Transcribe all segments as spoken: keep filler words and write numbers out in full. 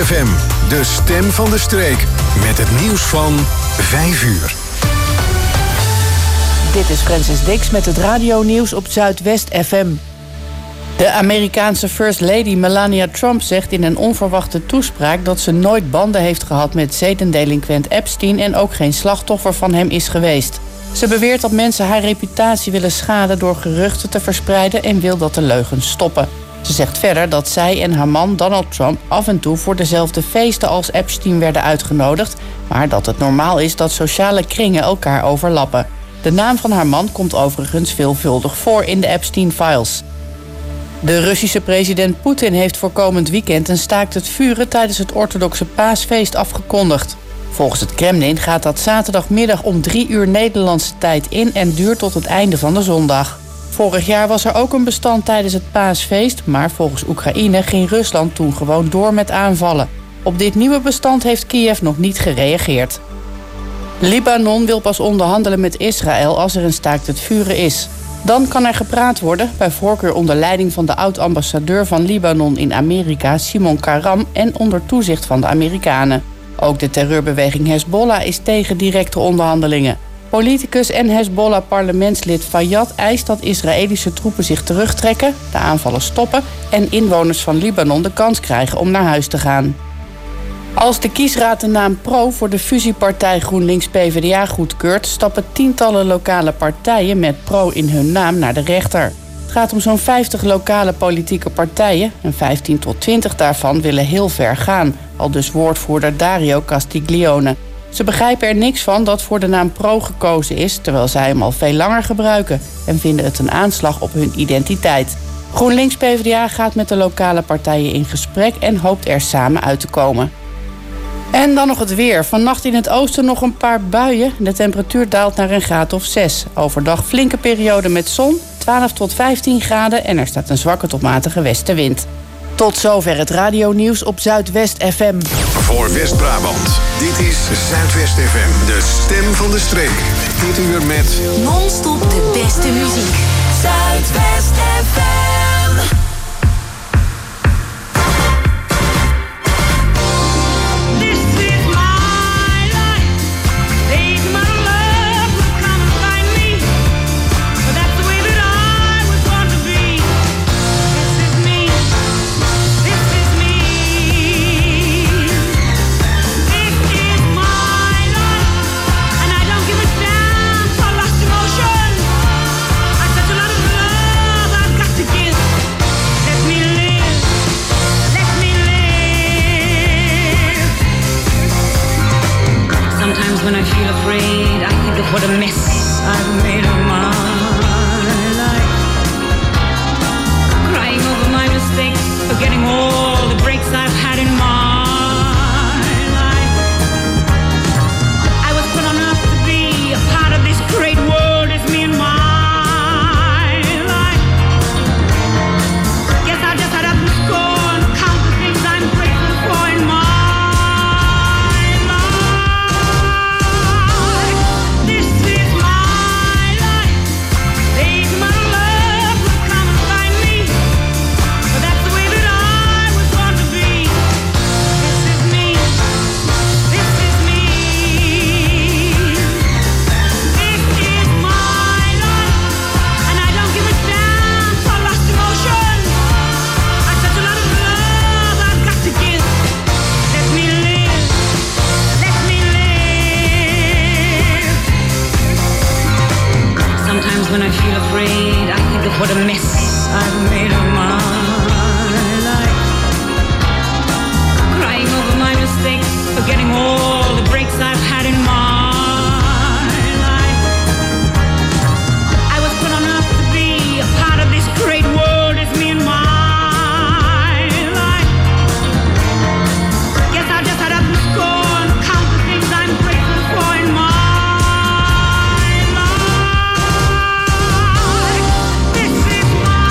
F M, de stem van de streek. Met het nieuws van vijf uur. Dit is Francis Dix met het radionieuws op Zuidwest F M. De Amerikaanse First Lady Melania Trump zegt in een onverwachte toespraak dat ze nooit banden heeft gehad met zedendelinquent Epstein en ook geen slachtoffer van hem is geweest. Ze beweert dat mensen haar reputatie willen schaden door geruchten te verspreiden en wil dat de leugens stoppen. Ze zegt verder dat zij en haar man Donald Trump af en toe voor dezelfde feesten als Epstein werden uitgenodigd, maar dat het normaal is dat sociale kringen elkaar overlappen. De naam van haar man komt overigens veelvuldig voor in de Epstein-files. De Russische president Poetin heeft voor komend weekend een staakt het vuren tijdens het orthodoxe paasfeest afgekondigd. Volgens het Kremlin gaat dat zaterdagmiddag om drie uur Nederlandse tijd in en duurt tot het einde van de zondag. Vorig jaar was er ook een bestand tijdens het paasfeest, maar volgens Oekraïne ging Rusland toen gewoon door met aanvallen. Op dit nieuwe bestand heeft Kiev nog niet gereageerd. Libanon wil pas onderhandelen met Israël als er een staakt het vuren is. Dan kan er gepraat worden, bij voorkeur onder leiding van de oud-ambassadeur van Libanon in Amerika, Simon Karam, en onder toezicht van de Amerikanen. Ook de terreurbeweging Hezbollah is tegen directe onderhandelingen. Politicus en Hezbollah-parlementslid Fayyad eist dat Israëlische troepen zich terugtrekken, de aanvallen stoppen en inwoners van Libanon de kans krijgen om naar huis te gaan. Als de kiesraad de naam Pro voor de fusiepartij GroenLinks-P V D A goedkeurt, stappen tientallen lokale partijen met Pro in hun naam naar de rechter. Het gaat om zo'n vijftig lokale politieke partijen en vijftien tot twintig daarvan willen heel ver gaan, aldus woordvoerder Dario Castiglione. Ze begrijpen er niks van dat voor de naam Pro gekozen is, terwijl zij hem al veel langer gebruiken en vinden het een aanslag op hun identiteit. GroenLinks-P V D A gaat met de lokale partijen in gesprek en hoopt er samen uit te komen. En dan nog het weer. Vannacht in het oosten nog een paar buien. De temperatuur daalt naar een graad of zes. Overdag flinke periode met zon, twaalf tot vijftien graden en er staat een zwakke tot matige westenwind. Tot zover het radionieuws op Zuidwest F M. Voor West-Brabant, dit is Zuidwest F M, de stem van de streek. Dit uur met non-stop de beste muziek. Zuidwest F M. When I feel afraid, I think of what a mess I've made of my life. Crying over my mistakes, forgetting all the breaks I've had in my life. I was put on earth to be a part of this great world, it's me and my life. Guess I just had up and score and count the things I'm grateful for in my when I feel afraid, I think of what a mess I've made of my life. Crying over my mistakes, forgetting all the breaks I've had in my life. I was put on earth to be a part of this great world, it's me and my life. Guess I just had up and score and count the things I'm grateful for in my life. This is my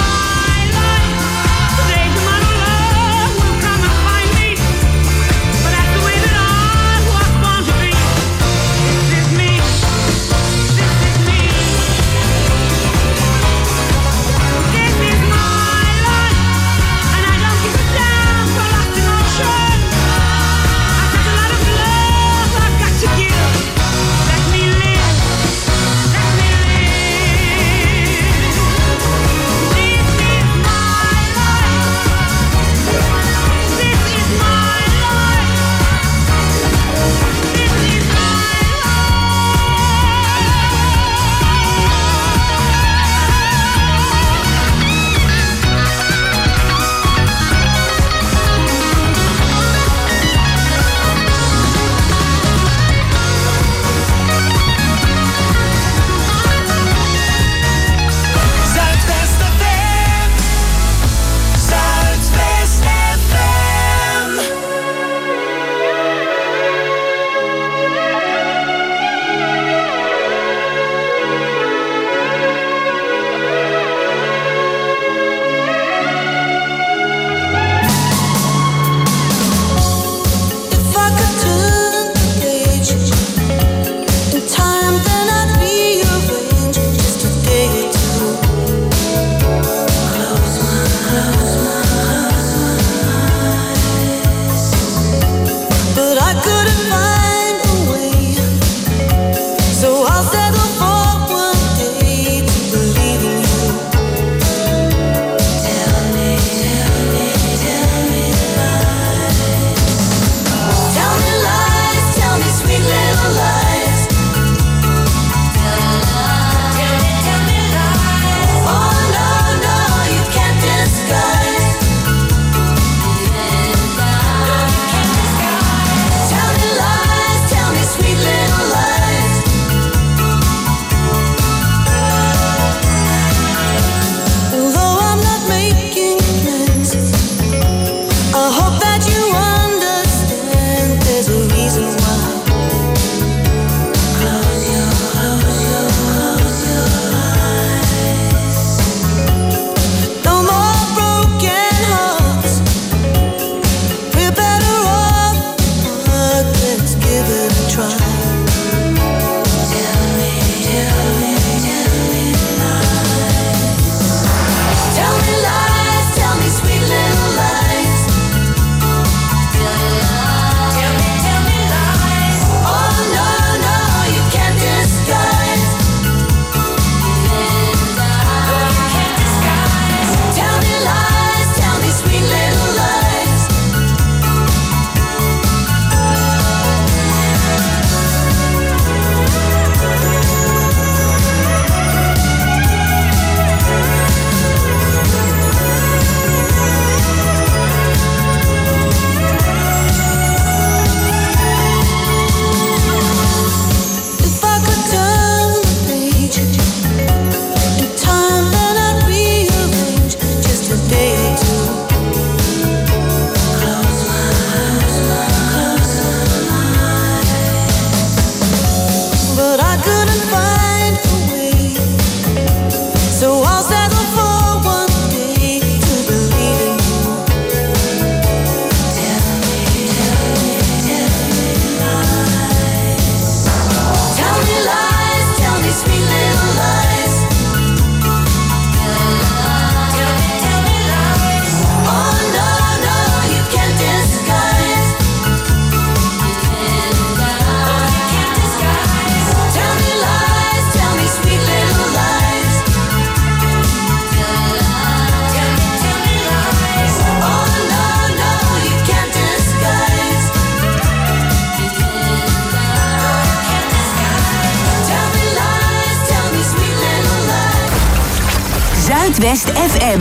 Zuidwest F M.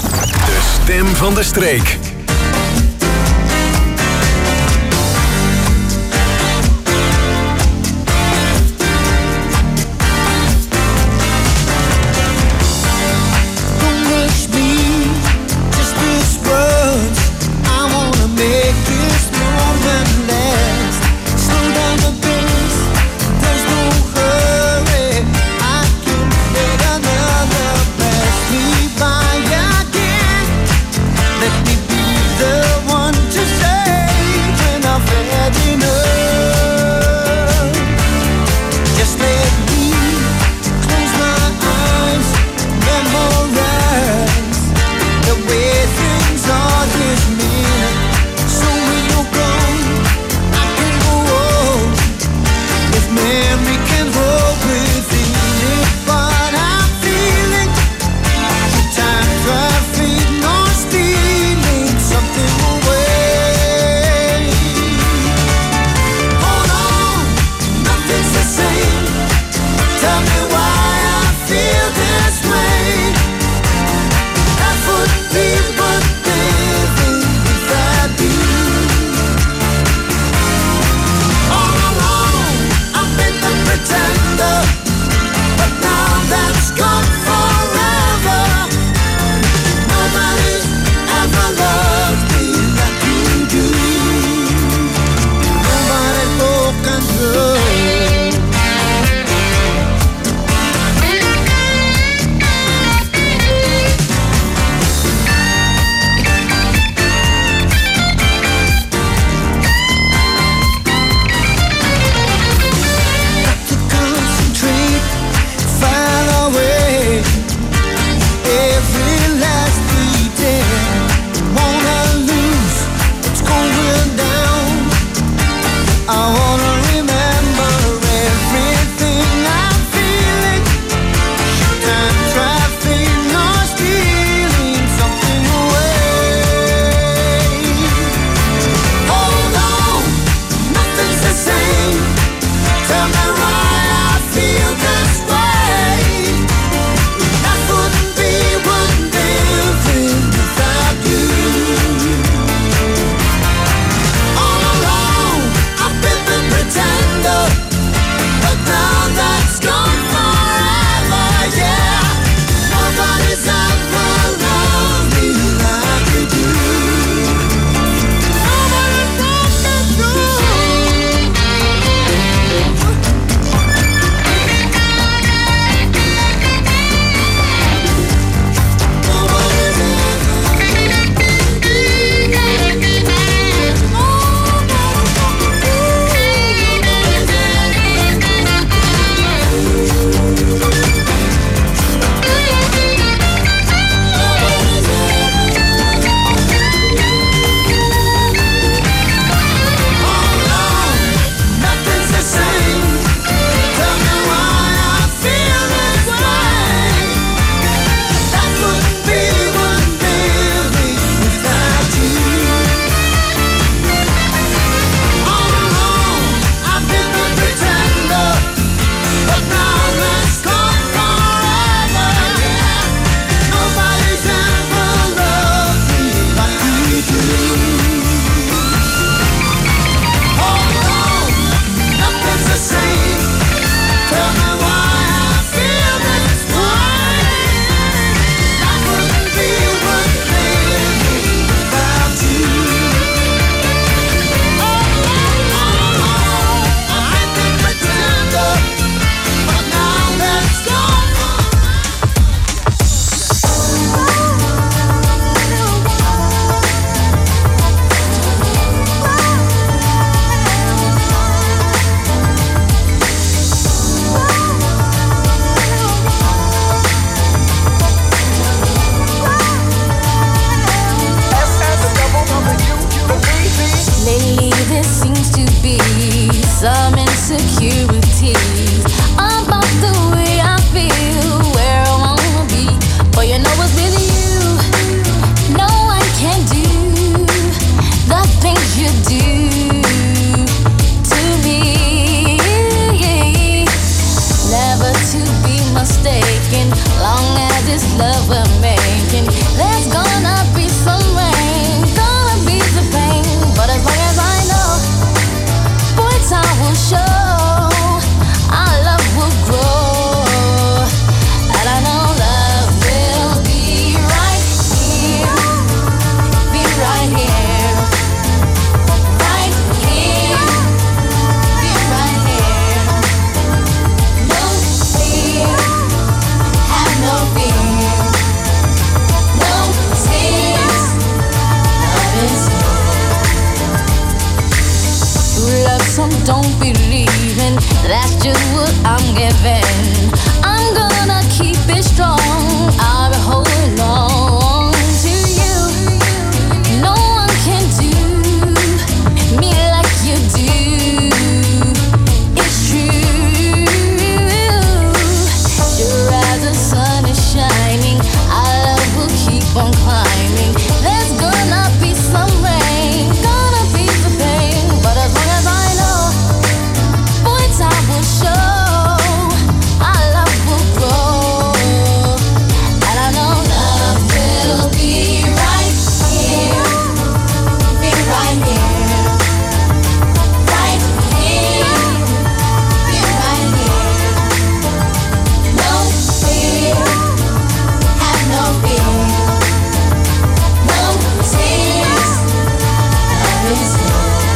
De stem van de streek. love will make some don't believe in. That's just what I'm giving. I'm gonna keep it strong. I'll be holding on to you. No one can do me like you do. It's true. Sure as the sun is shining, our love will keep on climbing. There's gonna be some rain, gonna be some pain, but as long as I know, boy, time will show. Our love will grow, and I know love will be right here, be right here, right here, be right here. No fear, have no fear, no tears, love is here.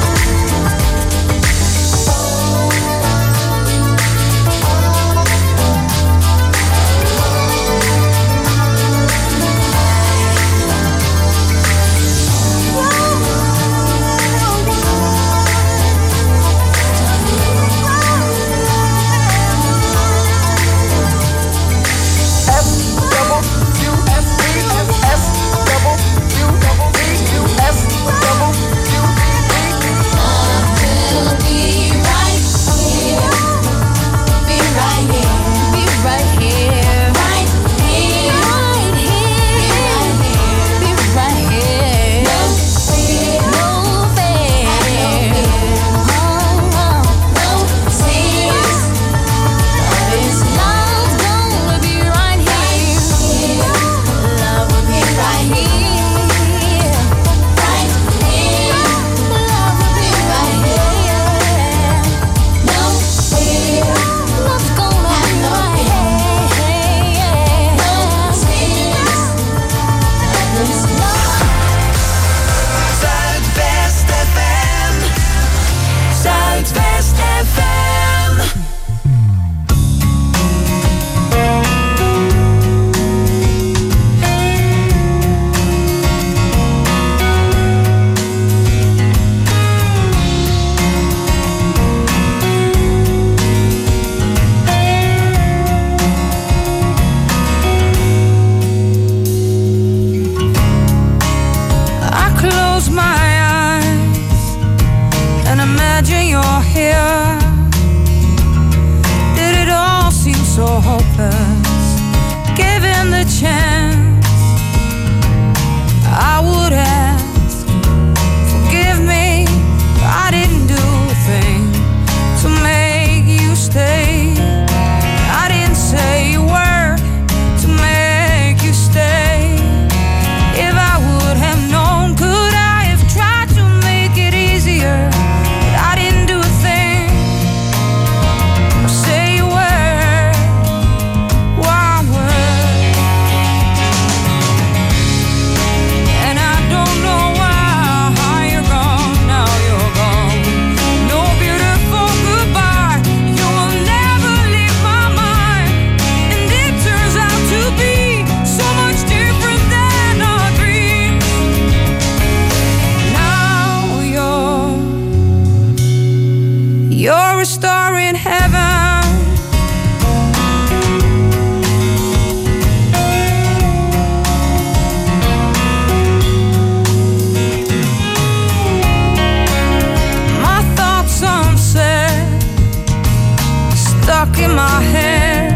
Love will be right here, be right here, be right here, right here, right here, be right here. No fear, no fear, oh, no tears. Love is love's gonna be right here. Love will be right here, right here. Love will be right here. No fear, love's gonna be right here. No tears. Love is love. Zuidwest F M. Zuidwest F M. I close my eyes and imagine you're here. Did it all seem so hopeless? Given the chance, I would ask, forgive me, I didn't do a thing to make you stay. I didn't say a word to make you stay. If I would have known, could I have tried to make it easier? But I didn't do a thing or say a word, one word. And I don't know why you're gone, now you're gone. No beautiful goodbye, you will never leave my mind. And it turns out to be so much different than our dreams. Now you're You're a star in heaven. My thoughts unsaid, stuck in my head,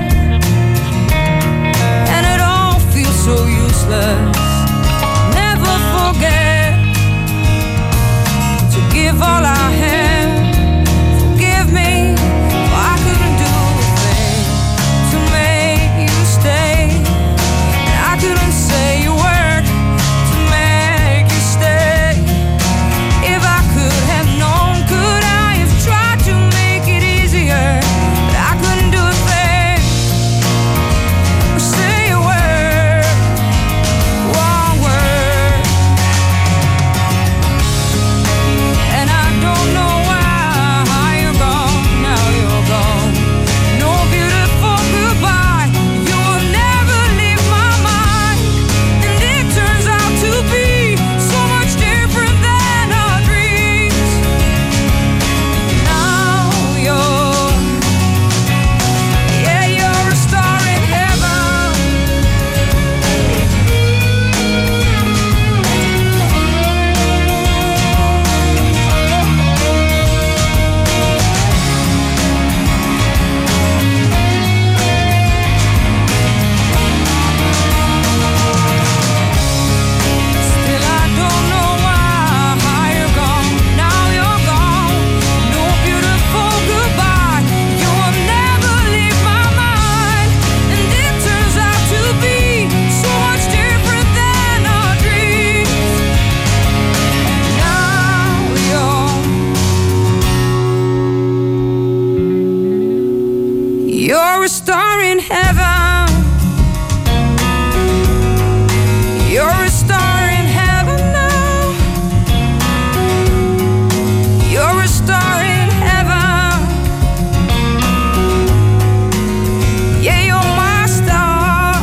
and it all feels so useless. Never forget to give all I had. Forgive me, for I couldn't do a thing to make you stay. And I couldn't say a word to make you stay. If I could have known, could I have tried to make it easier? But I couldn't do a thing or say a word. star in heaven. You're a star in heaven now. You're a star in heaven. Yeah, you're my star.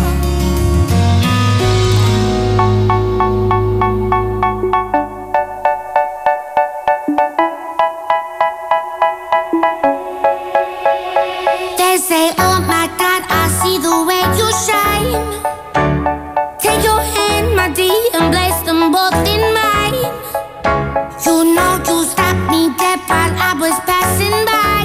They say, oh my God, I see the way you shine. Take your hand, my dear, and place them both in mine. You know you stopped me dead while I was passing by.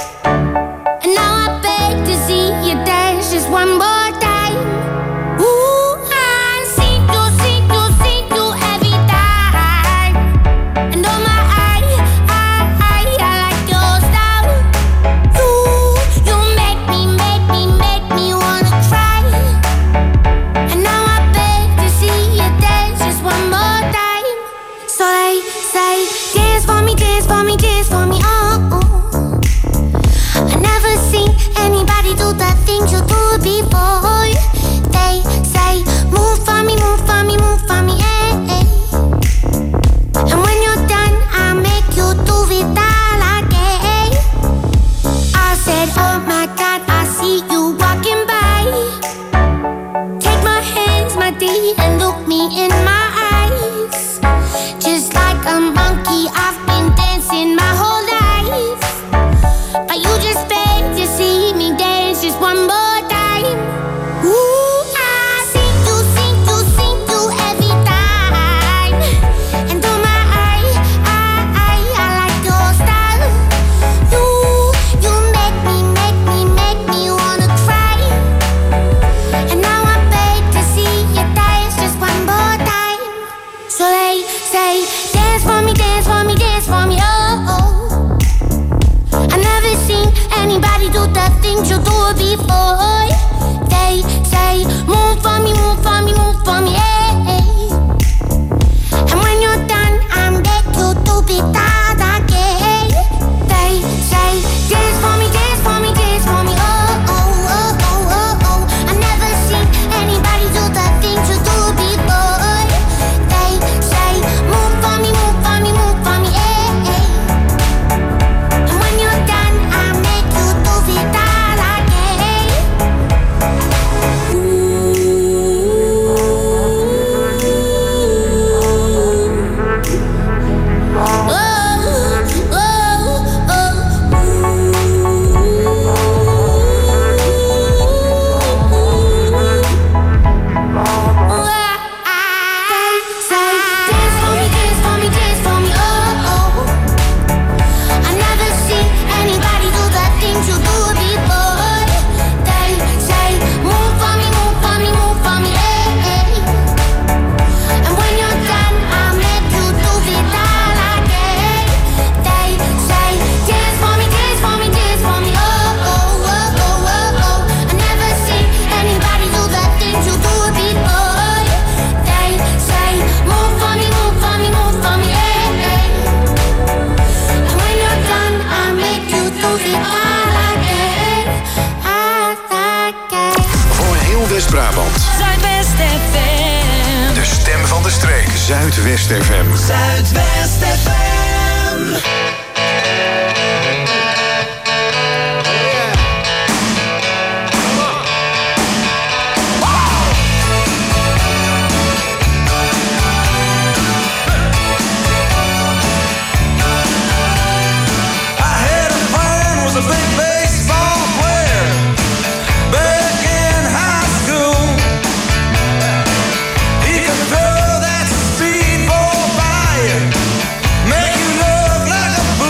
And now I beg to see you dance just one more time. Ooh, I see you, see you, see you every time. And oh my, I, I, I, I like your style. You, you make me, make me, make me wanna cry. And now I beg to see you dance just one more time. So they say, dance for me, dance for me, dance for me, oh, oh. I never seen anybody do the things you do before. They say, move for me, move for me, move for me, eh, eh. And when you're done, I'll make you do it all again. I said, oh my God, I see you walking by. Take my hands, my dear, and look me in my eyes. Just like a monkey, I've been dancing my whole life. But you just beg to see me dance just one more time. Ooh, I see you, see you, see you every time. And oh my, I, I, I, I like your style. You, you make me, make me, make me wanna cry. And now I beg to see you dance just one more time. So they say, dance for me, dance for me, dance for me, oh, oh. I never seen anybody do the things you do before. They say, move for me, move for me, move for me, eh, eh. And when you're done, I'm back to do it all again. They say, dance for me, dance for me, dance for me, oh, oh, oh, oh, oh, oh. I never seen anybody do the things you do before. They say, move for me, move for me, move for me, eh, eh. And when you're done, I'll make you do it all again. West-Brabant. Zuidwest F M. De stem van de streek. Zuidwest F M. Zuidwest F M. Make you look like a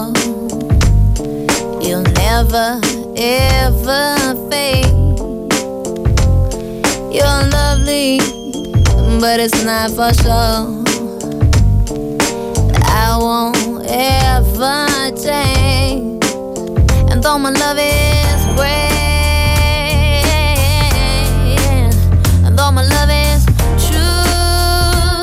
love. You'll never, ever fade. You're lovely, but it's not for sure. I won't ever change. And though my love is great, and though my love is true,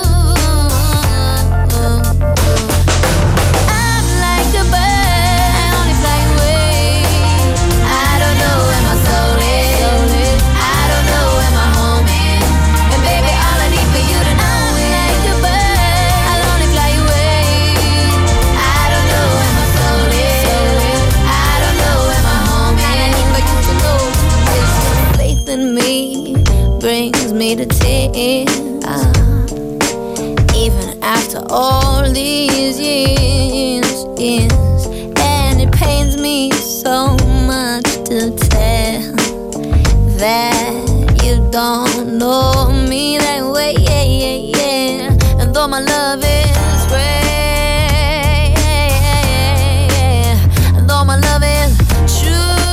I'm like a bird, I only fly away. I don't know where my soul is, I don't know where my home is. And baby, all I need for you to know is like a bird, I'll only fly away. I don't know where my soul is, I don't know where my home is. And I need for you to know this faith in me brings me to tears. Ah, even after all these years, years, and it pains me so much to tell that you don't know me that way, yeah, yeah, yeah. And though my love is great, and though my love is true,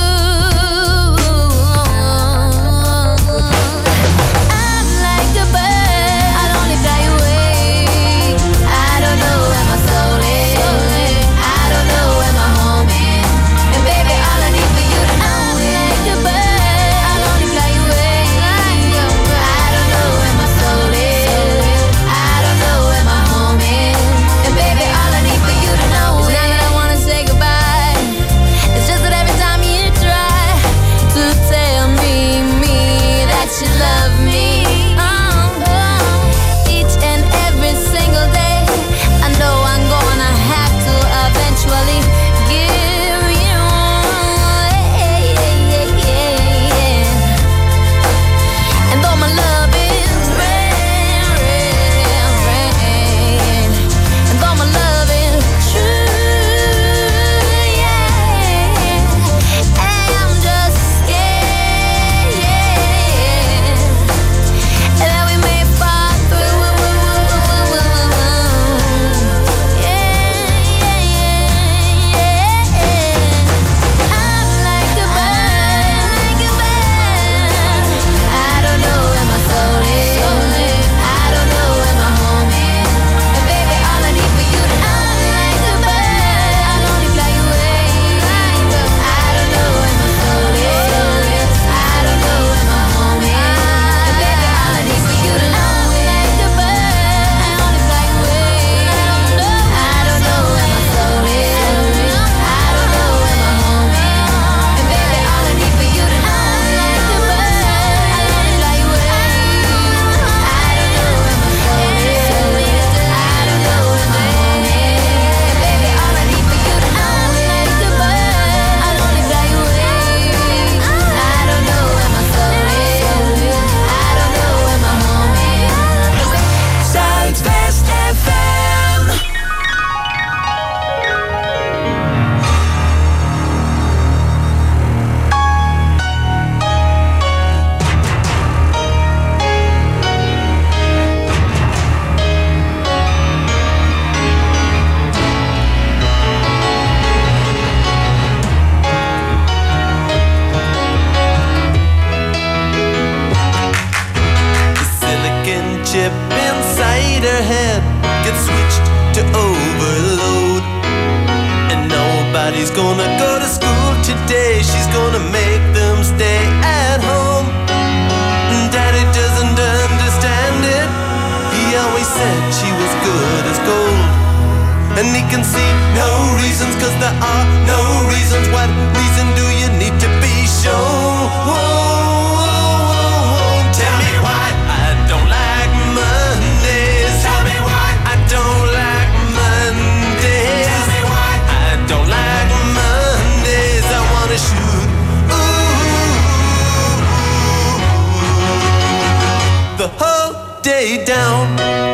I'm like a bird, I'll only fly away. I don't know where my soul is, I don't know where my home is. And baby, all I need for you to know is like a bird, I'll only fly away. I don't know where my soul is, I don't know where my home is. And baby, all I need for you to know is not that I wanna say goodbye. It's just that every time you try to tell me, me, that you love me, oh, each and every single day, I know I'm gonna have to eventually give you, yeah, yeah, yeah, yeah. And though my love is rare, rare, rare, and though my love is true, yeah, I'm just scared, yeah, that we may fall through, yeah, yeah, yeah. I'm like a bird, like a bird. I don't know where my soul is, I don't know where my home is. And baby, all I need for you to know is like a bird, I'll only fly away. I don't know where my soul is, I don't know where my home is. And baby, all I need for you to know is like a bird, I'll only fly away. I don't know where my soul is, I don't know where my home is. And baby, all I need for you to know is like a bird, I'll only fly away. I don't know where my soul is, I don't know where my home is. And baby, all I need for you to know is like a bird, I'll only fly away. I don't know where my soul is, I don't know where my home is. Zuidwest F M. The silicon chip inside her head gets switched to overload. And nobody's gonna go to school today. She's gonna make them stay at home. Daddy doesn't understand it. He always said she was good as gold. And he can see no reasons, cause there are no reasons. What reason do you need to be shown? Tell me why I don't like Mondays. Tell me why I don't like Mondays. Tell me why I don't like Mondays. I wanna shoot ooh, the whole day down.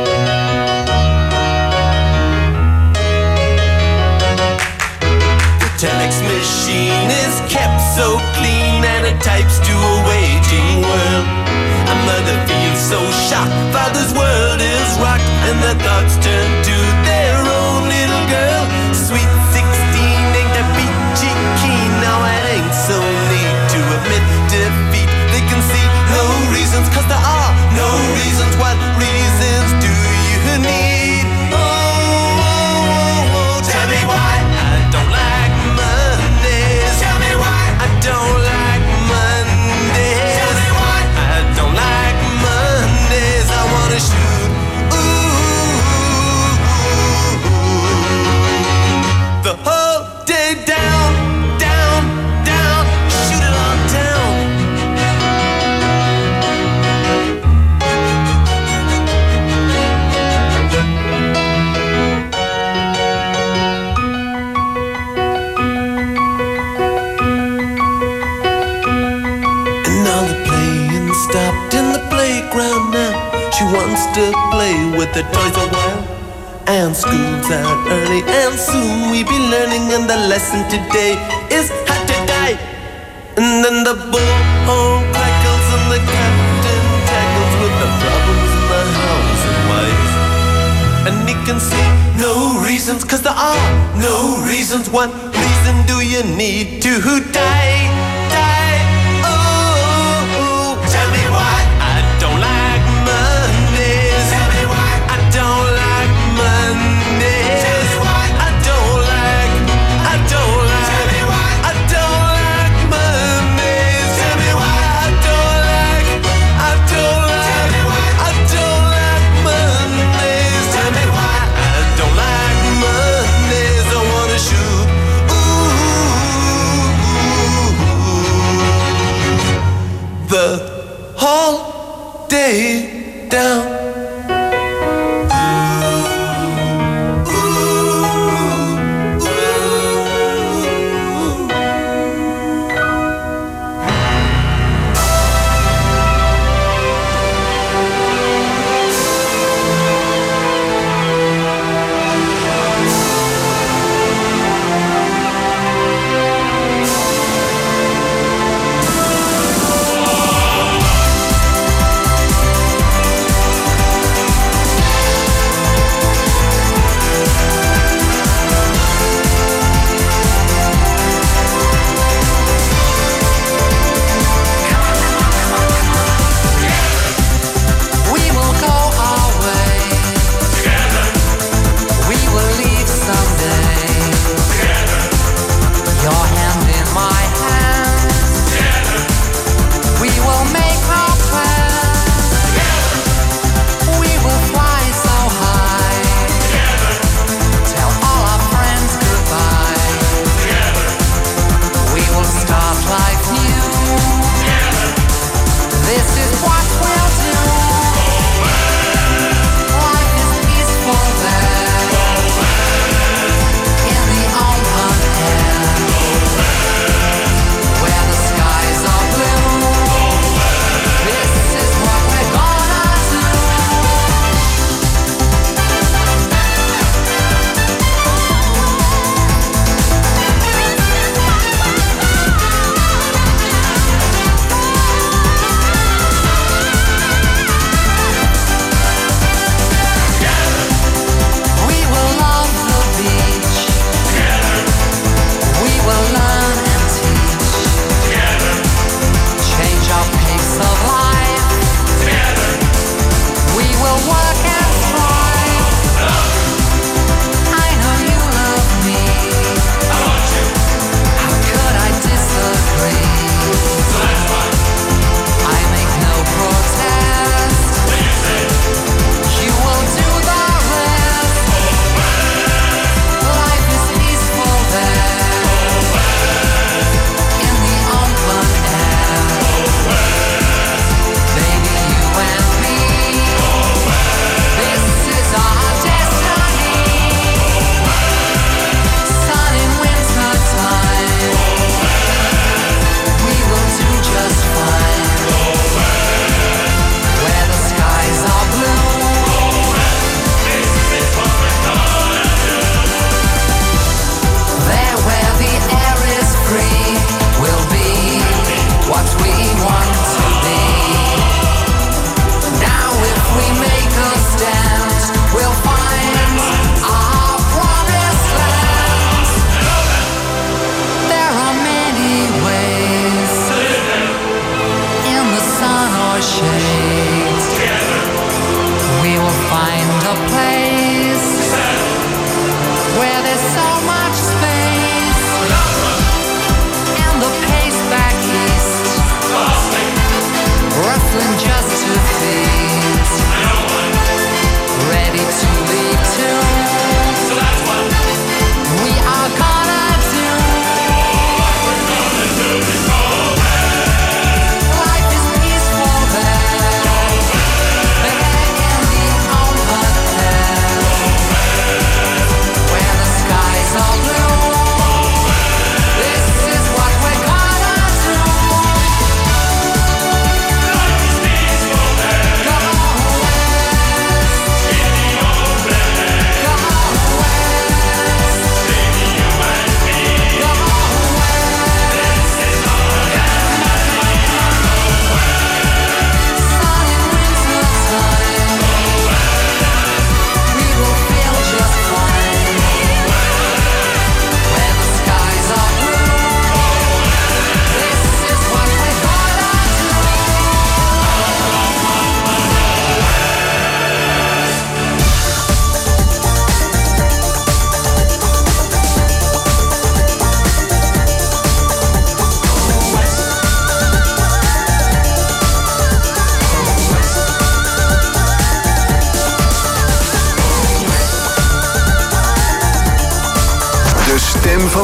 The telex machine is kept so clean, and it types to a waging world. A mother feels so shocked, father's world is rocked, and their thoughts turn to their own little girl. Sweet sixteen to play with their toys a while. And school's out early, and soon we be learning, and the lesson today is how to die. And then the bullhorn crackles and the captain tackles with the problems in the house and wives. And he can see no reasons, cause there are no reasons. What reason do you need to die? Die, oh, oh. Tell me why I don't like Mondays. Tell me why I don't like Mondays. Tell me why I don't like, I don't like, tell me why I don't like Mondays. Tell me why I don't like, I don't like, tell me why I don't like Mondays. Tell me why I don't like Mondays. I wanna shoot. Ooh, ooh, ooh.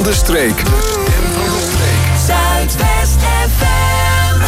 de streek. De stem van de streek. Zuidwest F M.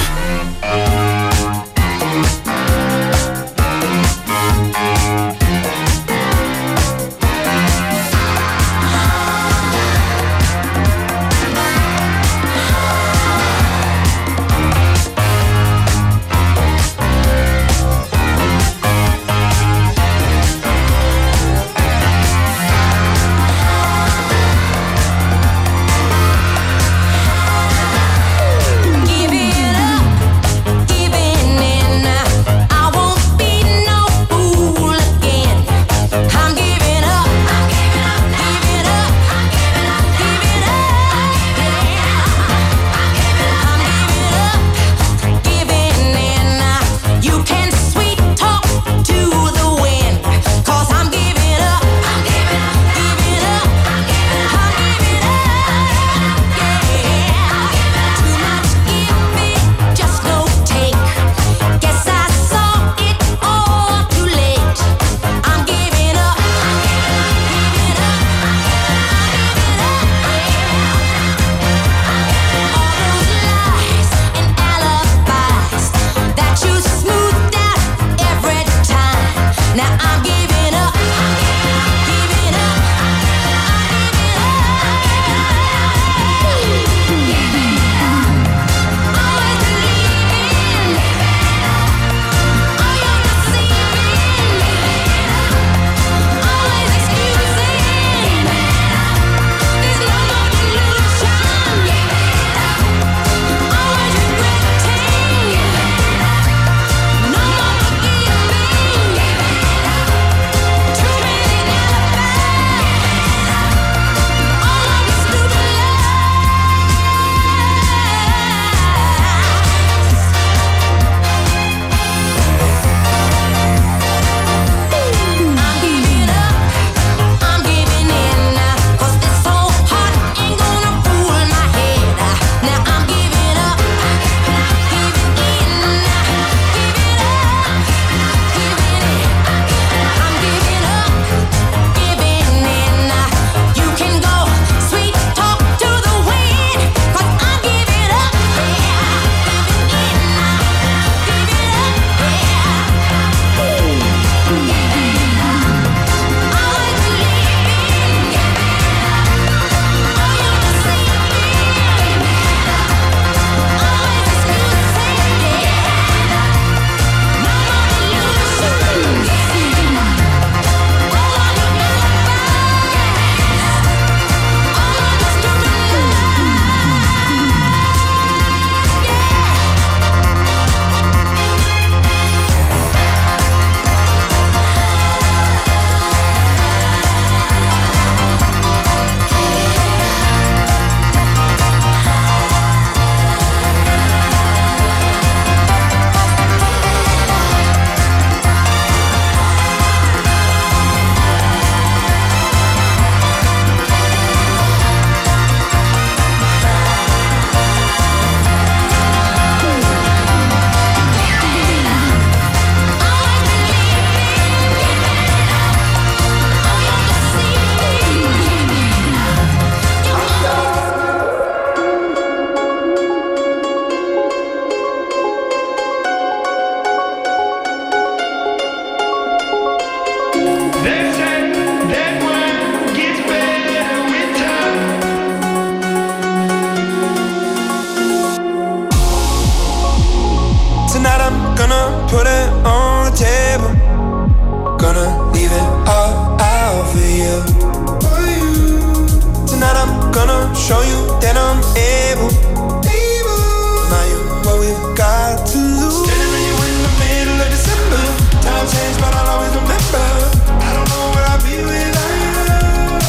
show you that I'm able. able. Now you what we've got to lose. Standing with you in the middle of December. Time changed, but I'll always remember. I don't know where I'll be without you.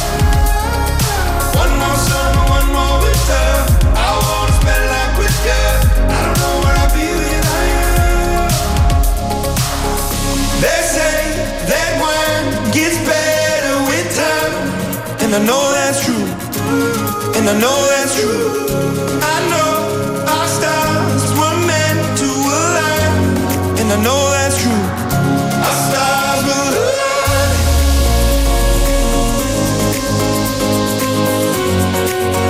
One more summer, one more winter. I wanna spend life with you. I don't know where I'll be without you. They say that wine gets better with time, and I know that's true. And I know that's true. I know our stars were meant to align. And I know that's true. Our stars will align.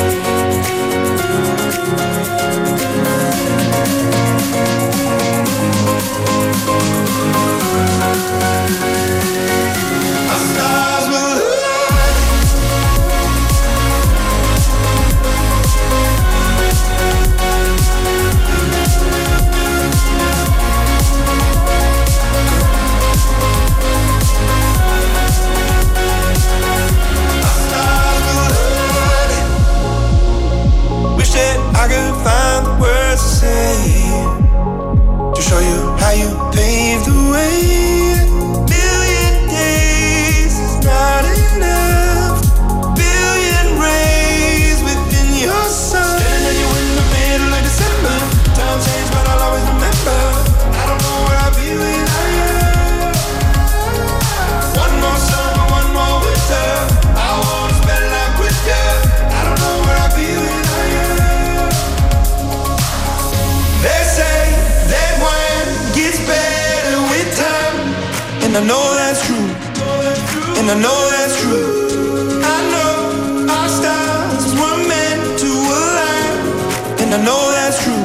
I know that's true. I know our stars were meant to align, and I know that's true.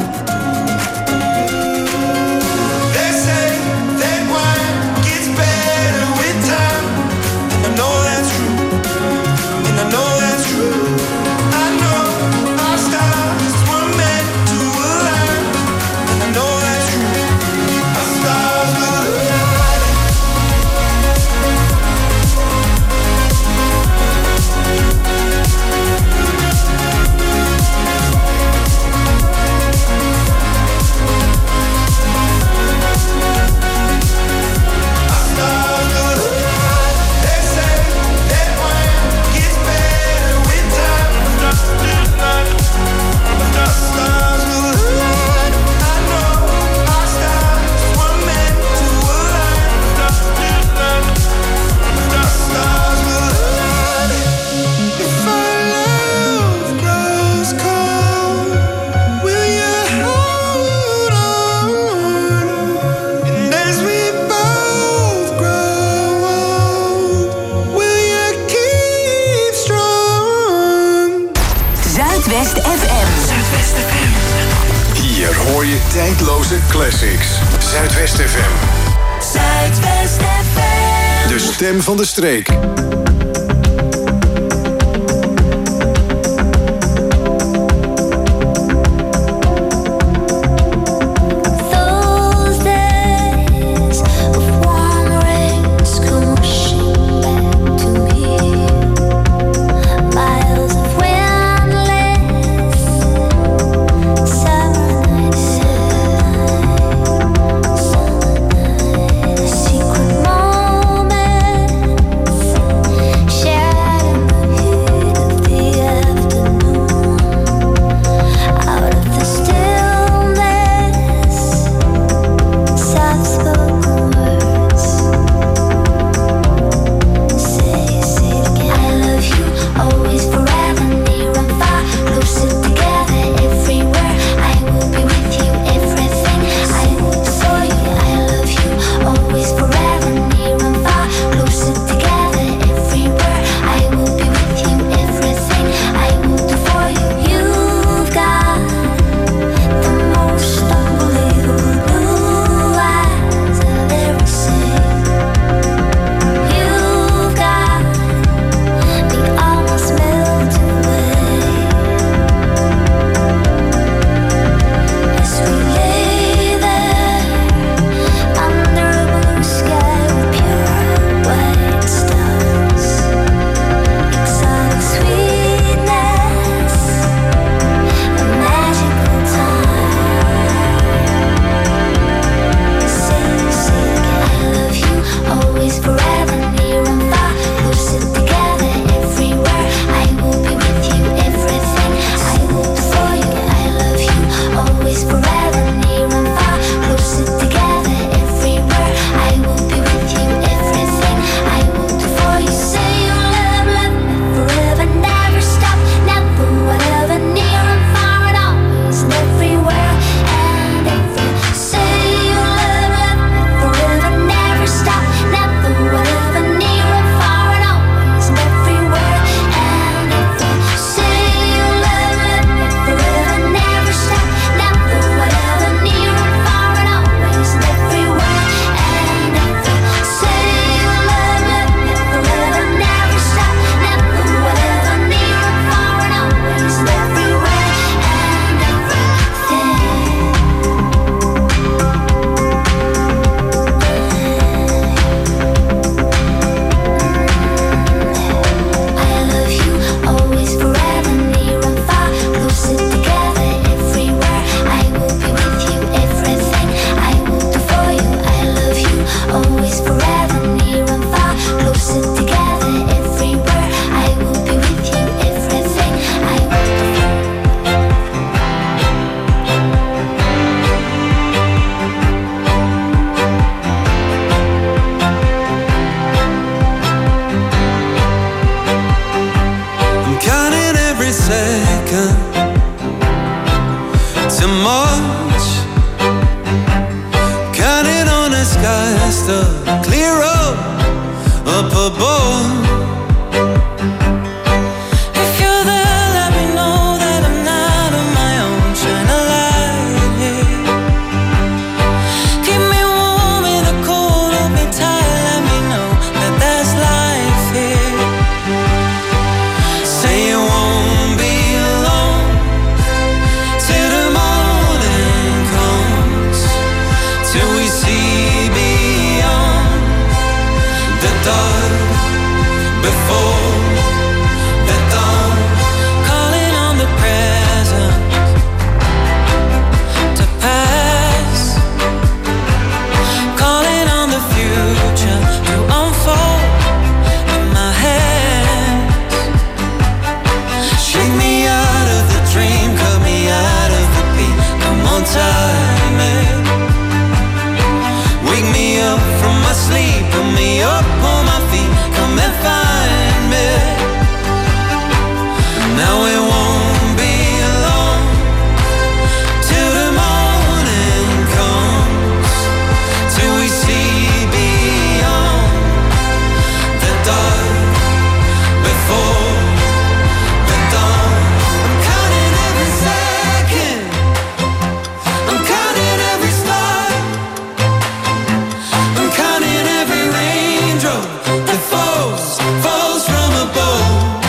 They say that wine gets better with time, and I know that's true. And I know that's true. I know our stars were meant to align, and I know that's true. Our stars will align. Tijdloze classics. Zuidwest F M. Zuidwest F M. De stem van de streek. up above. If you're there, let me know that I'm not on my own. Shine a light here. Keep me warm in the cold, hold me tight, let me know that there's life here. Say you won't be alone till the morning comes, till we see beyond the dark before the dawn. Calling on the present to pass, calling on the future to unfold in my hands. Shake me out of the dream, cut me out of the beat. Come on, time it. Wake me up from my sleep, put me up on my feet. Come and find me. Now it won't be alone till the morning comes, till we see beyond the dark before the dawn. I'm counting every second, I'm counting every star, I'm counting every raindrop that falls, falls from above.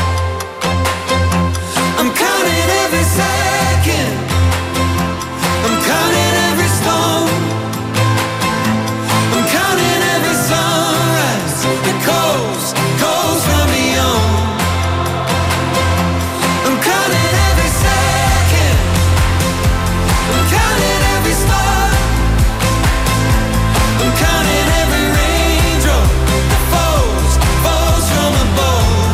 I'm counting every second, I'm counting every storm, I'm counting every sunrise that calls, calls from beyond. I'm counting every second, I'm counting every star, I'm counting every raindrop that falls, falls from above.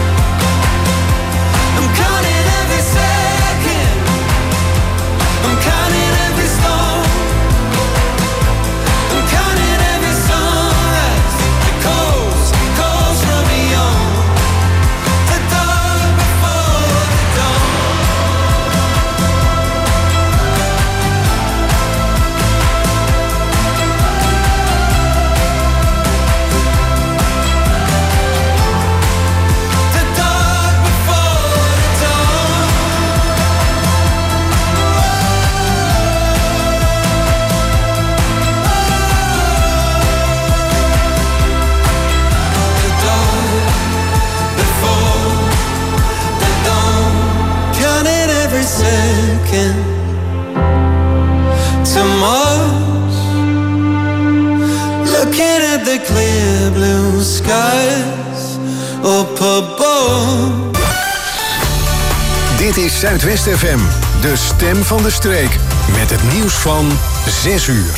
I'm counting every second, I'm counting every storm, I'm counting every sunrise that calls, calls from beyond the dark before the dawn. The dark before the dawn. The dark before the dawn. Counting every second to Mars. Looking at the clear blue skies up above. Dit is Zuidwest F M, de stem van de streek. Met het nieuws van zes uur.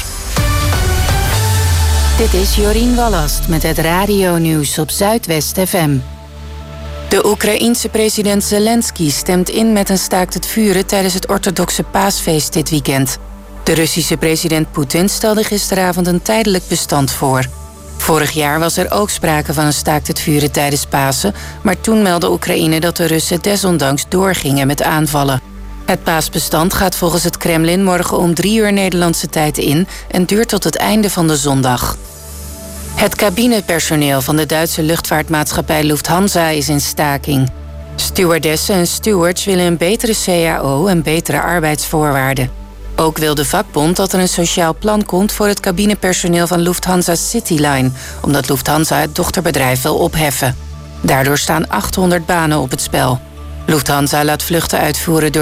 Dit is Jorien Wallast met het radionieuws op Zuidwest F M. De Oekraïense president Zelensky stemt in met een staakt het vuren tijdens het orthodoxe paasfeest dit weekend. De Russische president Poetin stelde gisteravond een tijdelijk bestand voor. Vorig jaar was er ook sprake van een staakt het vuren tijdens Pasen, maar toen meldde Oekraïne dat de Russen desondanks doorgingen met aanvallen. Het paasbestand gaat volgens het Kremlin morgen om drie uur Nederlandse tijd in en duurt tot het einde van de zondag. Het cabinepersoneel van de Duitse luchtvaartmaatschappij Lufthansa is in staking. Stewardessen en stewards willen een betere C A O en betere arbeidsvoorwaarden. Ook wil de vakbond dat er een sociaal plan komt voor het cabinepersoneel van Lufthansa Cityline, omdat Lufthansa het dochterbedrijf wil opheffen. Daardoor staan achthonderd banen op het spel. Lufthansa laat vluchten uitvoeren door